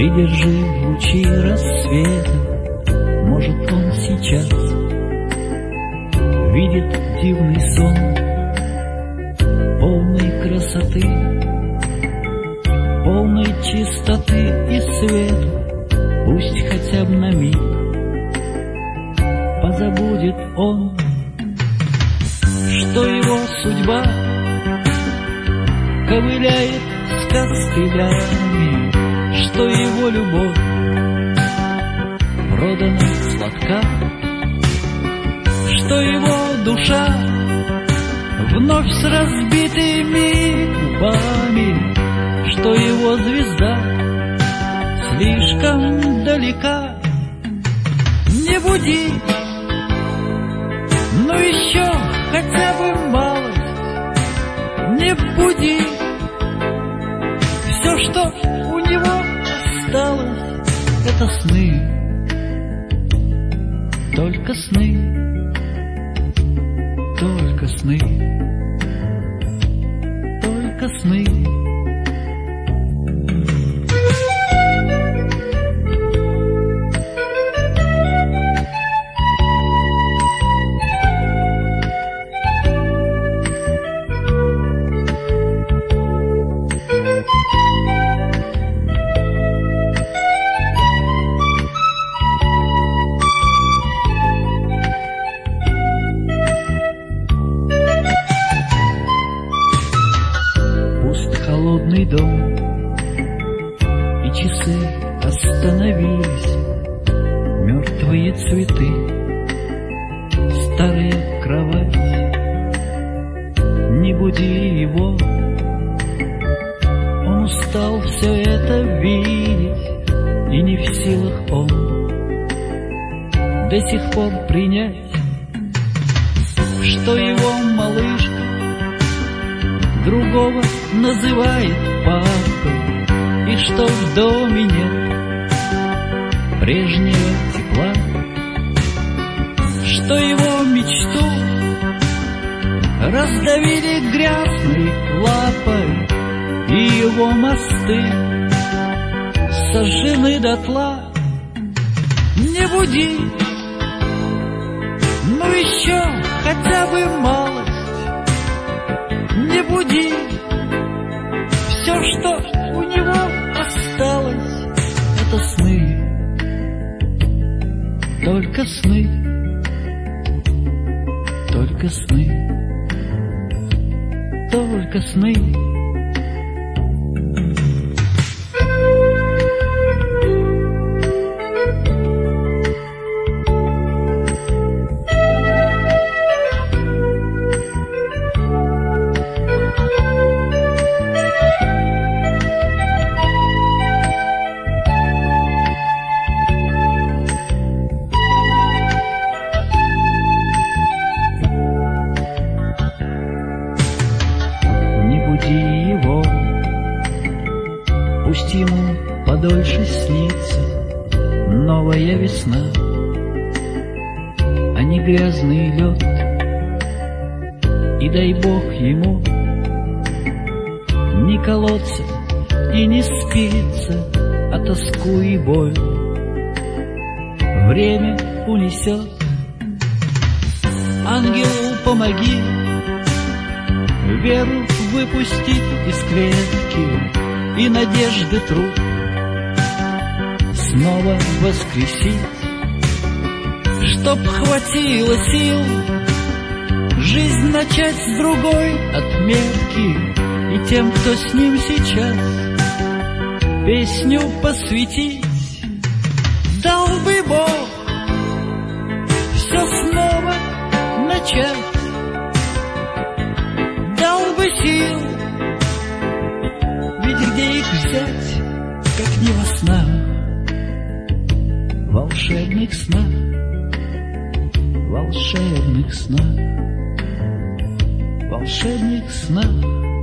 Придержи лучи рассвета, может, он сейчас видит дивный сон полной красоты, полной чистоты и света. Пусть хотя бы на миг позабудет он, что его судьба ковыляет с костылями, что его любовь продана сладка, что его душа вновь с разбитыми губами, что его звезда слишком далека. Не буди, но еще хотя бы малость, не буди. Все, что у него осталось, это сны, только сны, только сны, только сны. Холодный дом, и часы остановились, мертвые цветы, старая кровать. Не буди его, он устал все это видеть, и не в силах он до сих пор принять, что его малышка другого называет папой, и что в доме нет прежнего тепла, что его мечту раздавили грязной лапой, и его мосты сожжены дотла. Не буди, но еще хотя бы малость, не буди. Все, что у него осталось, это сны, только сны, только сны, только сны. Его, пусть ему подольше снится новая весна, а не грязный лед. И дай Бог ему не колоться и не спиться, а тоску и боль время унесет. Ангелу помоги веру выпустить из клетки и надежды труд снова воскресить, чтоб хватило сил жизнь начать с другой отметки, и тем, кто с ним сейчас, песню посвятить. Дал бы Бог все снова начать, дал бы сил, ведь где их взять, как не во снах, волшебных снах, волшебных снах, волшебных снах.